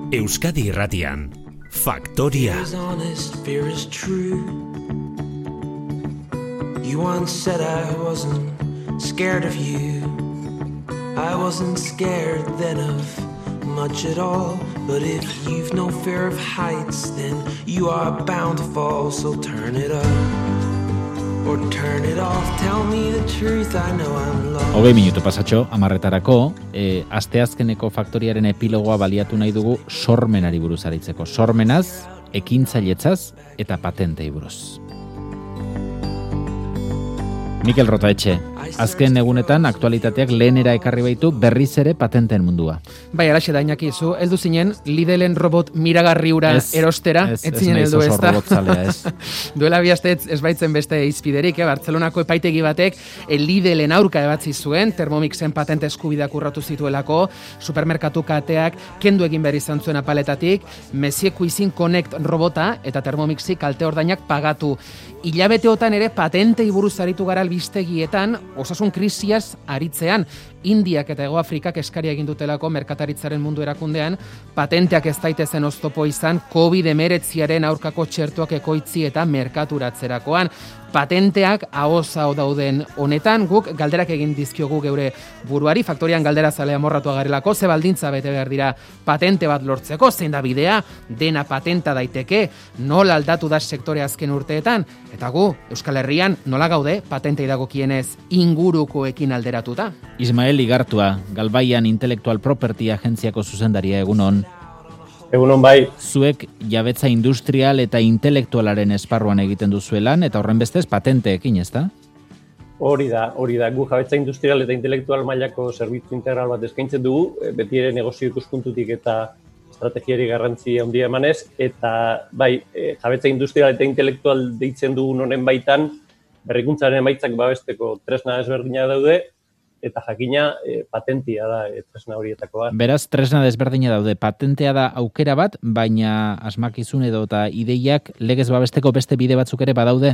Euskadi Irratian, Faktoria. Fear is true. You once said I wasn't scared of you. I wasn't scared then of much at all. But if you've no fear of heights, then you are bound to fall. So turn it up or turn it off. Tell me the truth, I know I'm lost. 20 minutu pasatxo, 10:00, asteazkeneko Faktoriaren epilogoa baliatu nahi dugu sormenari buruz aritzeko. Sormenaz, ekintzailetzaz eta patentei buruz. Mikel Rotaetxe, azken egunetan aktualitateak lehenera ekarri baitu berriz ere patenten mundua. Bai, alaxe da, Iñaki, zu heldu zinen Lidlen robot miragarri ura erostera, ez zinen heldu ez da. Duela bi aste ez baitzen beste izpiderik, Bartzelonako epaitegi batek Lidlen aurka ebatzi zuen, Thermomixen patente eskubideak urratu zituelako, supermerkatu kateak kendu egin behar izan zuen apaletatik, Monsieur Cuisine Connect robota eta Thermomixi kalte ordainak pagatu. Hilabeteotan ere patentei buruz aritu gara albistegietan, osasun krisiaz aritzean, Indiak eta Hego Afrikak eskaria egin dutelako merkataritzaren mundu erakundean, patenteak ez daitezen oztopo izan COVID-19 aurkako txertuak ekoitzi eta merkaturatzerakoan. Patenteak ahoz-aho dauden honetan, guk galderak egin dizkiogu geure buruari, Faktorian galdera zalea morratu agarelako, ze baldintza bete behar dira patente bat lortzeko, zein da bidea, dena patenta daiteke, nola aldatu da sektore azken urteetan, eta gu, Euskal Herrian, nola gaude patentei dagokienez ingurukoekin alderatuta. Ismael Igartua, Galbaian Intellectual Property Agentziako zuzendaria, egunon. Egunon bai. Zuek jabetza industrial eta intelektualaren esparruan egiten duzuelan, eta horren bestez patenteekin, ezta? Hori da. Gu jabetza industrial eta intelektual mailako zerbitzu integral bat eskaintzen dugu, beti ere negozio ikuspuntutik eta estrategiari garrantzi handia emanez, eta bai, jabetza industrial eta intelektual deitzen dugun honen baitan, berrikuntzaren emaitzak babesteko tresna ezberdina daude, eta jakina patentia da tresna horietako bat. Beraz, tresna desberdina daude. Patentea da aukera bat, baina asmakizun edo eta ideiak legez babesteko beste bide batzuk ere badaude?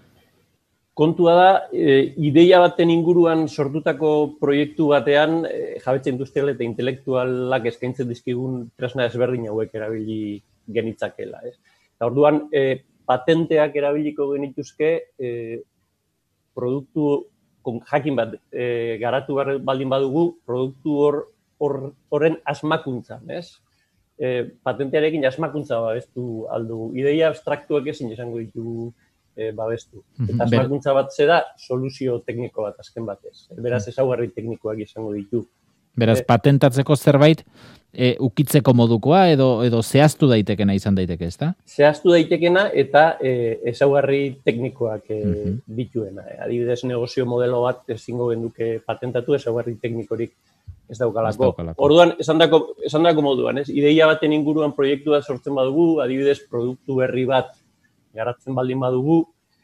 Kontua da, ideia baten inguruan sortutako proiektu batean, jabetza industrial eta intelektualak eskaintzen dizkigun tresna desberdin hauek erabili genitzakela. Eta orduan, patenteak erabiliko genituzke produktu jakin bat garatu baldin badugu, produktu horren asmakuntzan, ez? Patentearekin asmakuntza babestu aldugu. Ideia abstraktuak ezin esango ditugu babestu. Eta asmakuntza bat zera soluzio tekniko bat azken batez. Beraz, ezaugarri teknikoak izango ditu. Beraz, patentatzeko zerbait ukitzeko modukoa edo zehaztu daitekena izan daiteke, ezta? Zehaztu daitekena eta ezaugarri teknikoak dituena. Adibidez, negozio modelo bat ezingo genduke patentatu, ezaugarri teknikorik ez daukalako. Orduan, esandako moduan, ez? Ideia baten inguruan proiektu bat sortzen badugu, adibidez, produktu berri bat garatzen baldin badugu,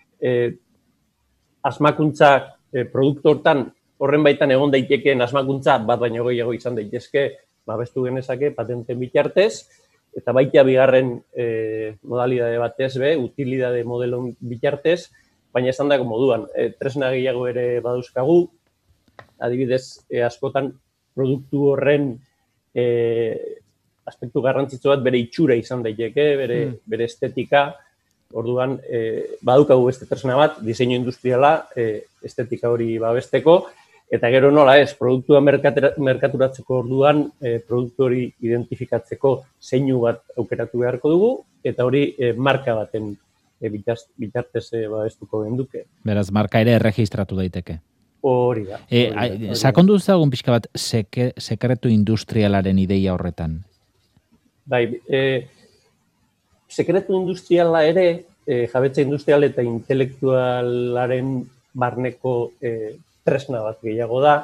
asmakuntza produktu horren baitan egon daitekeen asmakuntza bat baino gehiago izan daitezke, babestu genezake patenten bitartez, eta baita bigarren modalidade batez utilidade modelon bitartez, baina esandako moduan, tresna gehiago ere badauzkagu, adibidez, askotan produktu horren aspektu garrantzitsu bat bere itxura izan daiteke, bere estetika, orduan badaukagu beste tresna bat, diseinu industriala, estetika hori babesteko, eta gero nola ez, produktua merkaturatzeko orduan, produktu hori identifikatzeko zeinu bat aukeratu beharko dugu, eta hori marka baten bitartez babestuko genduke. Beraz, marka ere erregistratu daiteke. Hori da. Sakondu ezagun pixka bat sekretu industrialaren ideia horretan? Bai, sekretu industriala ere, jabetza industrial eta intelektualaren barneko tresna bat gehiago da.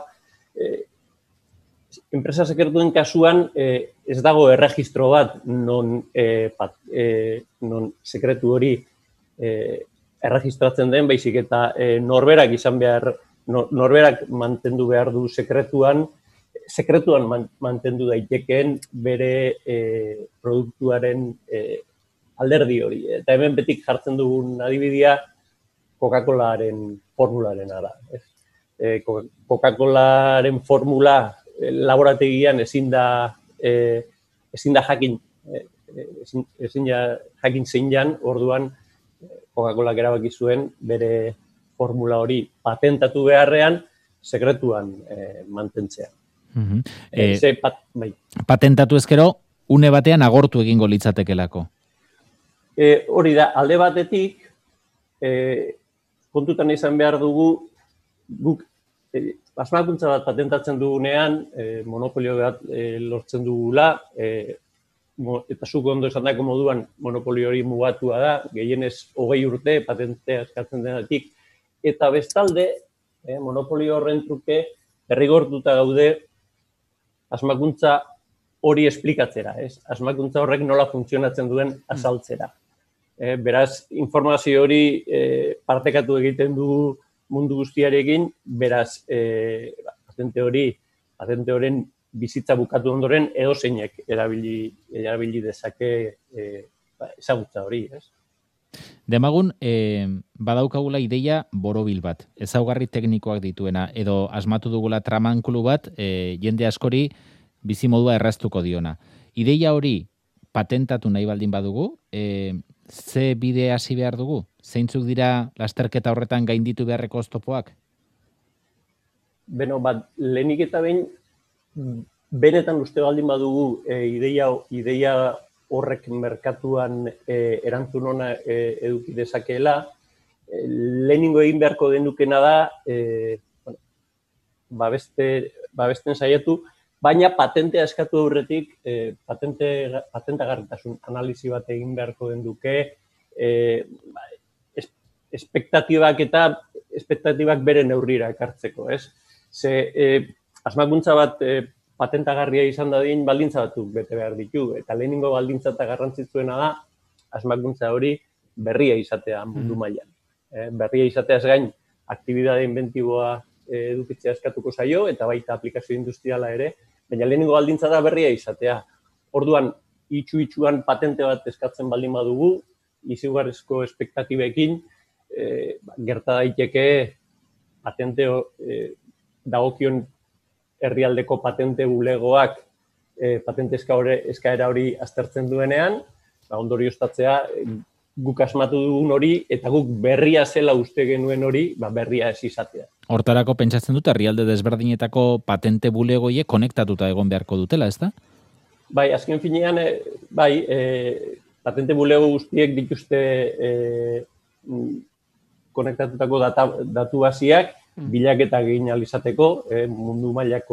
Enpresa sekretuen kasuan ez dago erregistro bat non sekretu hori erregistratzen den, baizik eta norberak mantendu behar du sekretuan mantendu daitekeen bere produktuaren alderdi hori. Eta hemen betik jartzen dugun adibidea Coca-Colaren formularena da. Coca-Colaren formula laborategian ezin da jakin ezin jakin zein jan, orduan Coca-Colak erabaki zuen bere formula hori patentatu beharrean sekretuan mantentzea. Patentatu ezkero, une batean agortu egingo litzatekelako. Hori da, alde batetik, kontutan izan behar dugu, guk asmakuntza bat patentatzen dugunean, monopolio bat lortzen dugula, eta zuk ondo esan dako moduan monopolio hori mugatua da, gehienez 20 urte patentea eskatzen denatik, eta bestalde, monopolio horren truke, derrigortuta gaude asmakuntza hori esplikatzera, asmakuntza horrek nola funtzionatzen duen azaltzera. Beraz, informazio hori partekatu egiten dugu mundu guztiarekin, beraz, patente horren bizitza bukatu ondoren edozeinek erabili dezake ezagutza hori, ez? Demagun, badaukagula ideia borobil bat, ezaugarri teknikoak dituena, edo asmatu dugula tramankulu bat, jende askori bizimodua erraztuko diona. Ideia hori patentatu nahi baldin badugu, ze bide hasi behar dugu? Zeintzuk dira lasterketa horretan gainditu beharreko oztopoak? Beno, lehenik eta behin, benetan uste baldin badugu ideia horrek merkatuan erantzun ona eduki dezakeela, lehenengo egin beharko denukena da, babesten saiatu, baina patentea eskatu aurretik, patentagarritasun analizi bat egin beharko denduke, espektatibak bere neurrira ekartzeko, ez? Asmakuntza bat patentagarria izan dadin baldintza batzuk bete behar ditu, eta lehenengo baldintza eta garrantzitsuena da asmakuntza hori berria izatea mundu mailan. Berria izateaz gain, aktibidade inventiboa edukitzea eskatuko zaio, eta baita aplikazio industriala ere, baina lehenengo baldintza da berria izatea. Orduan, itxuan patente bat eskatzen baldin badugu, izugarrizko espektatibekin, gerta daiteke patente dagokion herrialdeko patente bulegoak patente eskaera hori aztertzen duenean, ondorioztatzea guk asmatu dugun hori, eta guk berria zela uste genuen hori, berria ez izatea. Hortarako pentsatzen dut, herrialde desberdinetako patente bulegoiek konektatuta egon beharko dutela, ez da? Bai, azken finean, patente bulego guztiek dituzte konektatutako datu basiak, bilaketa egin ahal izateko, mundu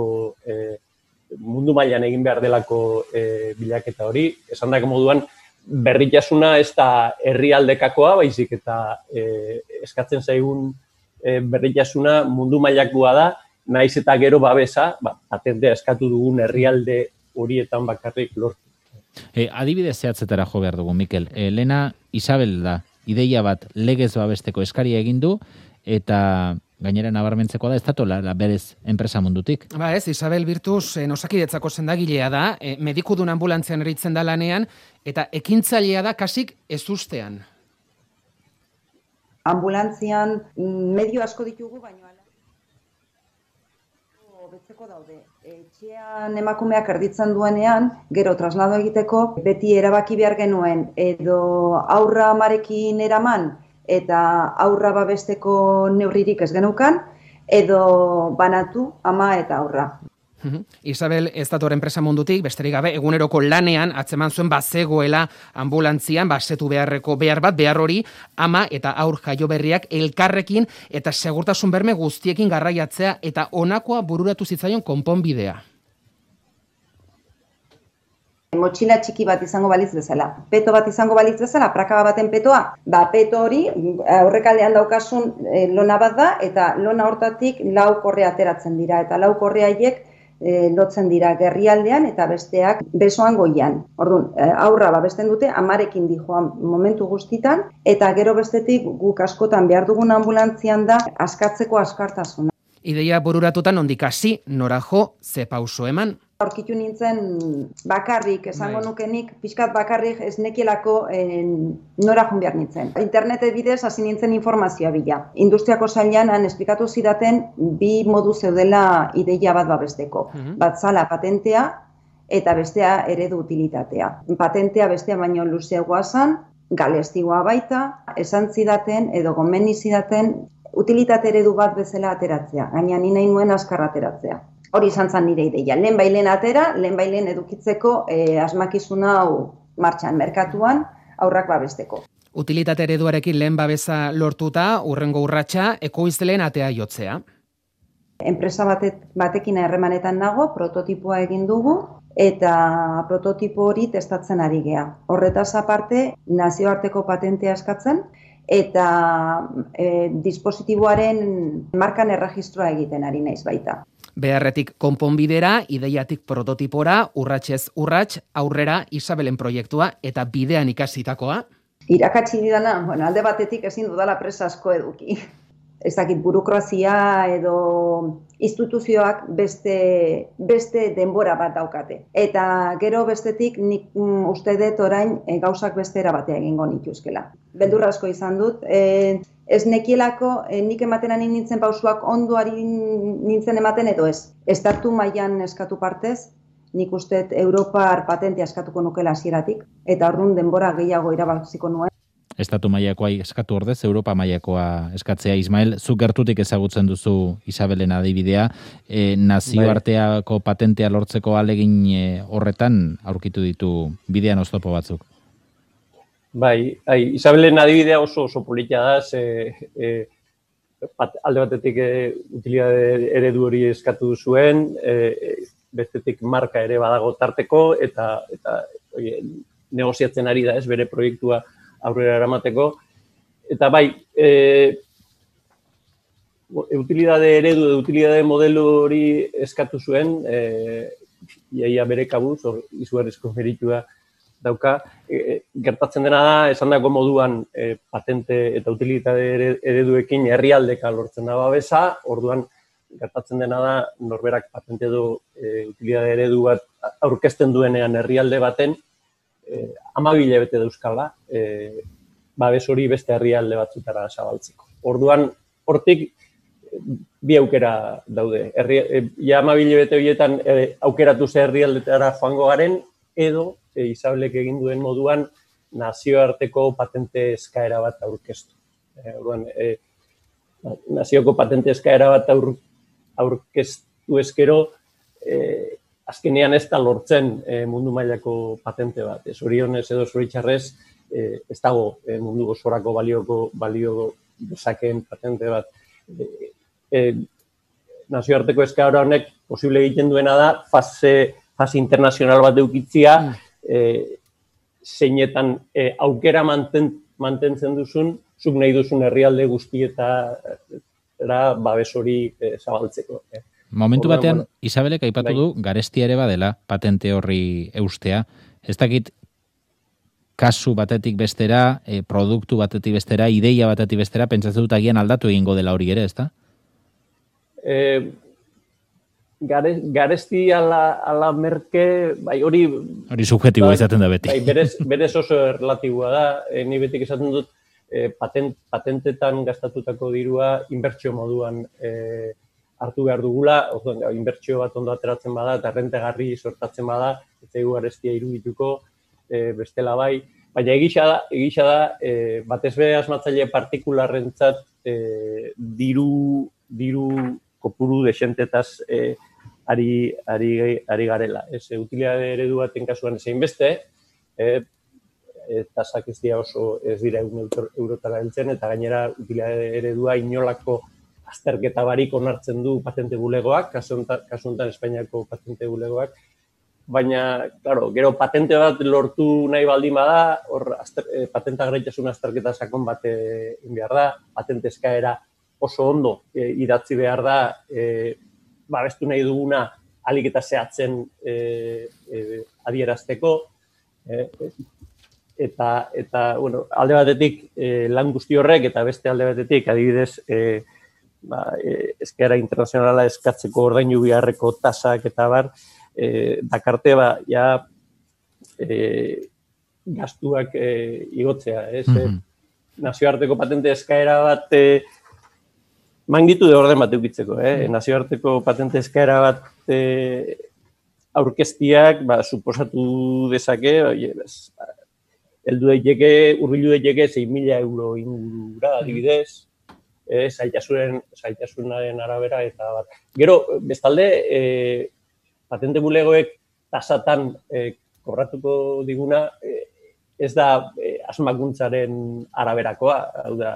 mailan egin behar delako bilaketa hori. Esan dako moduan, berritasuna ez da herrialdekakoa, baizik eta eskatzen zaigun berritasuna mundu mailakoa da, naiz eta gero babesa, patentea eskatu dugun herrialde horietan bakarrik lortu. Adibidez zehatzetara jo behar dugu, Mikel. Lena Isabel da, ideia bat legez babesteko eskaria egin du, eta gainera nabarmentzeko da, ez datola berez enpresa mundutik. Ez, Isabel Birtuz Osakidetzako sendagilea da, medikudun ambulantzian eritzen da lanean, eta ekintzailea da kasik ezustean. Ambulantzian medio asko ditugu, baina betzeko daude. Etxean emakumeak erditzen duenean, gero traslado egiteko, beti erabaki behar genuen, edo aurra amarekin eraman, eta aurra babesteko neurririk ez genukan, edo banatu ama eta aurra. Isabel ez dator enpresa mundutik, besterik gabe, eguneroko lanean atzeman zuen bazegoela ambulantzian, basetu beharreko behar hori, ama eta aur jaio berriak elkarrekin eta segurtasun berme guztiekin garraiatzea eta honakoa bururatu zitzaion konponbidea. Motxila txiki bat izango balitz bezala. Peto bat izango balitz bezala, prakaba baten petoa. Peto hori aurrekaldean daukasun lona bat da, eta lona hortatik 4 korrea ateratzen dira. Eta 4 korreaiek lotzen dira gerrialdean eta besteak besoan goian. Orduan, aurra babesten dute, amarekin dijoan momentu guztitan, eta gero bestetik guk askotan behar dugun ambulantzian da askatzeko askartasuna. Ideia bururatutan ondik hasi, nora jo, ze pauso eman. Aurkitu nintzen bakarrik, esango nukenik, pixkat bakarrik ez nekielako nora joan behar nintzen. Internet bidez hasi nintzen informazioa bila. Industriako sailean esplikatu zidaten 2 modu zeudela ideia bat babesteko. Bat zala patentea, eta bestea eredu utilitatea. Patentea bestea baino luzeagoa zen, galestigoa baita, esan zidaten edo gomenni zidaten utilitate eredu bat bezala ateratzea, gaina ni nahi nuen azkar ateratzea. Hori izan zen nire ideia, lehen atera, lehen edukitzeko asmakizun hau martxan, merkatuan, aurrak babesteko. Utilitate ereduarekin lehen babesa lortuta, urrengo urratsa, ekoizleen atea jotzea. Enpresa batekin harremanetan nago, prototipoa egin dugu, eta prototipo hori testatzen ari gea. Horretaz aparte, nazioarteko patentea eskatzen, eta dispositiboaren markan erregistroa egiten ari naiz baita. Beharretik konponbidera, ideiatik prototipora, urratsez urrats, aurrera Isabelen proiektua eta bidean ikasitakoa. Irakatsi didana, alde batetik ezin dudala presa asko eduki. Ez dakit, burokrazia edo instituzioak beste denbora bat daukate. Eta gero bestetik nik uste dut orain gauzak bestera batea egingo nituzkela. Beldur asko izan dut, ez nekielako nik ematen ari nintzen pausuak ondoari nintzen ematen edo ez. Estatu mailan eskatu partez, nik uste Europar patentea eskatuko nukela hasieratik eta orduan denbora gehiago irabaziko nuen. Estatu mailakoa eskatu ordez, Europa mailakoa eskatzea. Ismael, zuk gertutik ezagutzen duzu Isabelen adibidea, nazioarteako patentea lortzeko alegin horretan aurkitu ditu bidean oztopo batzuk. Bai, Isabelen adibidea oso polita da, alde batetik utilitate eredu hori eskatu zuen, bestetik marka ere badago tarteko, eta negoziatzen ari da, bere proiektua aurrera eramateko. Eta bai, utilitate eredu, utilitate modelo hori eskatu zuen, iaia bere kabuz, izugarrizko meritua dauka. Gertatzen dena da, esandako moduan patente eta utilitate ereduekin herrialdeka lortzen da babesa, orduan gertatzen dena da, norberak patente edo utilitate eredu bat aurkezten duenean herrialde baten, 12 hilabete dauzkala, babes hori beste herrialde batzutara zabaltzeko. Orduan, hortik bi aukera daude. 12 hilabete horietan aukeratu ze herrialdetara joango garen, edo Isabelek egin duen moduan nazioarteko patente eskaera bat aurkeztu. Orduan, nazioko patente eskaera bat aurkeztu eskero, azkenean ez da lortzen mundu mailako patente bat. Zorionez edo zoritxarrez ez dago mundu osorako balio dezakeen patente bat. Nazioarteko eskaera honek posible egiten duena da fase internazional bat edukitzia, zeinetan aukera mantentzen duzun, zuk nahi duzun herrialde guztietara babes hori zabaltzeko. Momentu batean, Isabelek aipatu du garestia ere badela patente horri eustea. Ez dakit kasu batetik bestera, produktu batetik bestera, ideia batetik bestera, pentsatzen dut agian aldatu egingo dela hori ere, ezta? Garesti ala merke, bai hori... Hori subjetibo izaten da beti. Bai, berez oso relatiboa da, ni betik esaten dut, patentetan gastatutako dirua inbertsio moduan hartu behar dugula, inbertsio bat ondo ateratzen bada, eta errentegarri sortatzen bada, ez zaigu garestia irudituko, bestela bai. Baina egisa da, batez be asmatzaile partikularrentzat diru kopuru desentetaz ari garela. Utilitate eredu baten kasuan ezein beste, tasak ez dira 1 eurotara heltzen, eta gainera utilitate eredua inolako azterketa barik onartzen du patente bulegoak, kasu honetan Espainiako patente bulegoak, baina, claro, gero patente bat lortu nahi baldin bada, hor patenta gaitasun azterketa sakon bat egin behar da, patente eskaera oso ondo idatzi behar da, babestu nahi duguna ahalik eta zehatzen adierazteko, eta bueno, alde batetik lan guzti horrek, eta beste alde batetik, adibidez, eskaera internazionala eskatzeko ordaindu beharreko tasak eta bar, dakarte gastuak igotzea. Nazioarteko patente eskaera bat magnitude orden bat edukitzeko. Nazioarteko patente eskaera bat aurkeztiak, suposatu dezake, urbilu daiteke 6.000 euro ingurura, adibidez, zailtasunaren arabera, eta bat. Gero, bestalde, patente bulegoek tasatan kobratuko diguna, ez da asmakuntzaren araberakoa, hau da,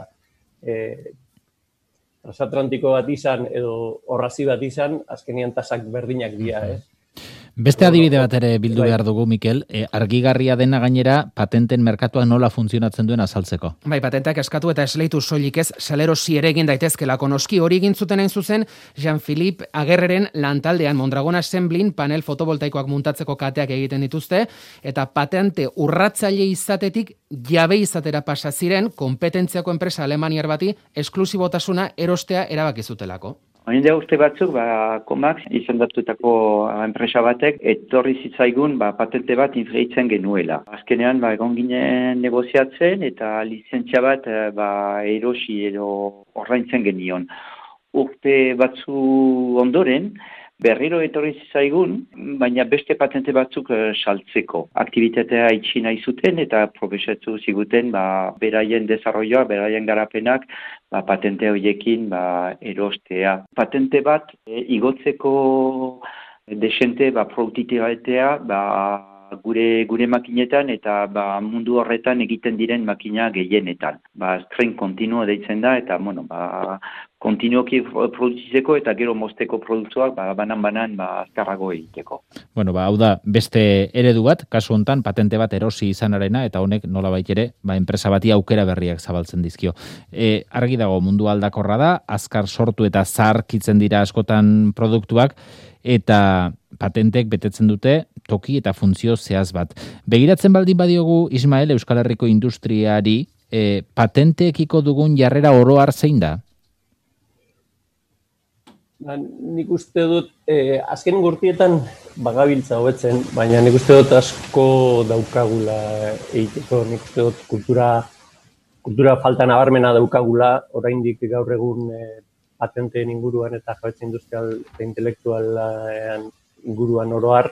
transatlantiko bat izan edo orrazi bat izan, azkenean tasak berdinak dira, Beste adibide bat ere bildu behar dugu, Mikel, argigarria dena gainera patenten merkatuak nola funtzionatzen duen azaltzeko. Bai, patenteak eskatu eta esleitu soilik ez, salerosi ere egin daitezkelako noski hori egin zuten hain zuzen, Jean-Philippe Aguerreren lantaldean Mondragon Assemblyn panel fotovoltaikoak muntatzeko kateak egiten dituzte, eta patente urratzaile izatetik jabe izatera pasa ziren, kompetentziako enpresa alemaniar bati esklusibotasuna erostea erabaki zutelako. Oinde urte batzuk, Comax izendatutako enpresa batek etorri zitzaigun patente bat infreitzen genuela. Azkenean egon ginen negoziatzen eta lizentzia bat erosi edo ordaintzen genion. Urte batzu ondoren, berriro etorri zitzaigun, baina beste patente batzuk saltzeko. Aktivitatea itxi nahi zuten eta probesatu ziguten beraien desarrolloa, beraien garapenak patente horiekin erostea. Patente bat igotzeko desente produktibitatea gure makinetan eta mundu horretan egiten diren makina gehienetan. Strain continuo deitzen da eta kontinuoki produzitzeko eta gero mozteko produktuak banan azkarrago egiteko. Hau da beste eredu bat, kasu hontan patente bat erosi izanarena eta honek nolabait ere enpresa bati aukera berriak zabaltzen dizkio. Argi dago mundu aldakorra da, azkar sortu eta zaharkitzen dira askotan produktuak eta patentek betetzen dute toki eta funtzio zehaz bat. Begiratzen baldin badiogu Ismael Euskal Herriko industriari, patenteekiko dugun jarrera oro har zein da? Nik uste dut, azken gurtietan bagabiltza hobetzen, baina nik uste dut asko daukagula egiteko, nik uste dut kultura falta nabarmena daukagula, oraindik gaur egun patenteen inguruan eta jabetza industrial eta intelektualean inguruan oroar.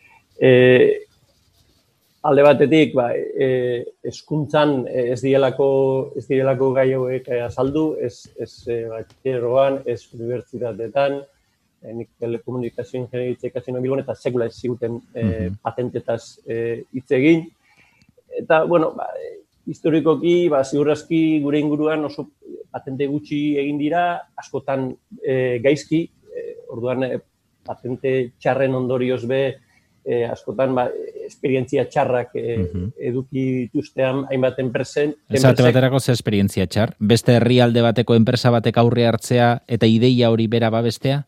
Alde batetik, hezkuntzan ez direlako gai hauek azaldu, ez batxilleroan, ez unibertsitateetan, nik telekomunikazio ingeniaritza ikasi nuen Bilbon eta sekula ez ziguten patentetaz hitz egin. Eta, historikoki, ziurrazki gure inguruan oso patente gutxi egin dira, askotan gaizki, orduan patente txarren ondorioz askotan esperientzia txarrak eduki dituztean hainbat enpresen. Esate baterako ze esperientzia txar? Beste herrialde bateko enpresa batek aurre hartzea eta ideia hori bera babestea?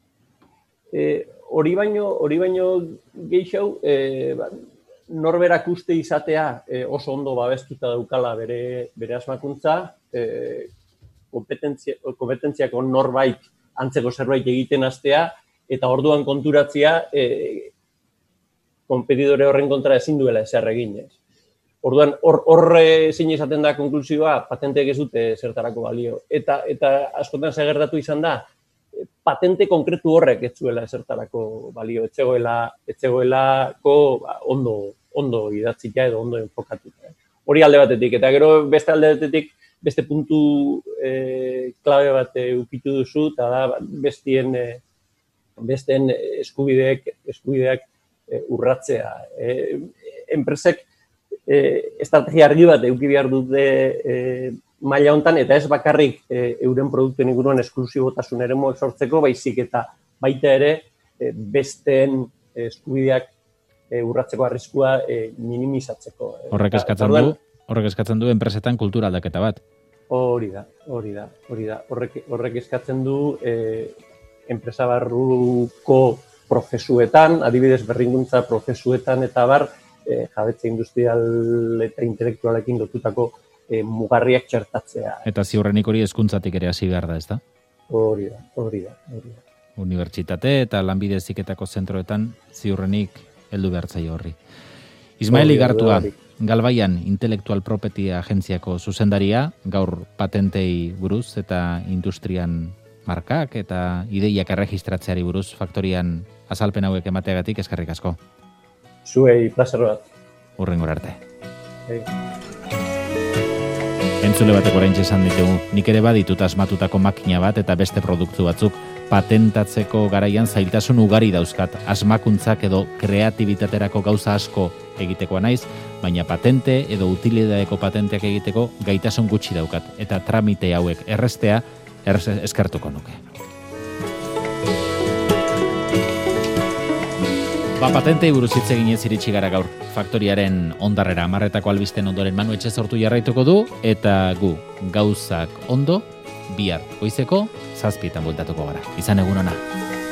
Hori baino gehiago, norberak uste izatea oso ondo babestuta daukala bere asmakuntza, kompetentziako norbait antzeko zerbait egiten hastea, eta orduan konturatzea konpetidore horren kontra ezin duela ezer egin. Orduan, horre zein izaten da konklusioa, patenteek ez dute zertarako balio. Eta askotan gertatu izan da, patente konkretu horrek ez zuela zertarako balio, ez zegoelako ondo idatzita edo ondo enfokatuta. Hori alde batetik, eta gero beste alde batetik, beste puntu klabe bat ukitu duzu, eta da besteen eskubideak urratzea. Enpresek estrategia argi bat eduki behar dute maila hontan, eta ez bakarrik euren produktuen inguruan esklusibotasun eremuak sortzeko, baizik eta baita ere besteen eskubideak urratzeko arriskua minimizatzeko. Horrek eskatzen du enpresetan kultura aldaketa bat. Hori da. Horrek eskatzen du enpresa barruko prozesuetan, adibidez berrikuntza prozesuetan eta jabetza industrial eta intelektualekin lotutako mugarriak txertatzea. Eta ziurrenik hori hezkuntzatik ere hasi behar da, ezta? Hori da. Unibertsitate eta lanbide heziketako zentroetan ziurrenik heldu behar zaio horri. Ismael Igartua, Galbaian Intellectual Property Agentziako zuzendaria, gaur patentei buruz eta industrian markak eta ideiak erregistratzeari buruz faktorian azalpen hauek emateagatik eskerrik asko. Zuei plazer bat. Hurrengora arte. Entzule batek oraintxe esan ditugu, nik ere baditut asmatutako makina bat eta beste produktu batzuk patentatzeko garaian zailtasun ugari dauzkat. Asmakuntzak edo kreatibitaterako gauza asko egitekoa naiz, baina patente edo utilidadeko patenteak egiteko gaitasun gutxi daukat eta tramite hauek errestea eskertuko nuke. Patentei buruz hitz eginez iritsi gara gaur. Faktoriaren ondarrera 10etako albisten ondoren Manu Etxezortu jarraituko du, eta gu gauzak ondo, bihar goizeko 7:00 bueltatuko gara. Izan egun ona.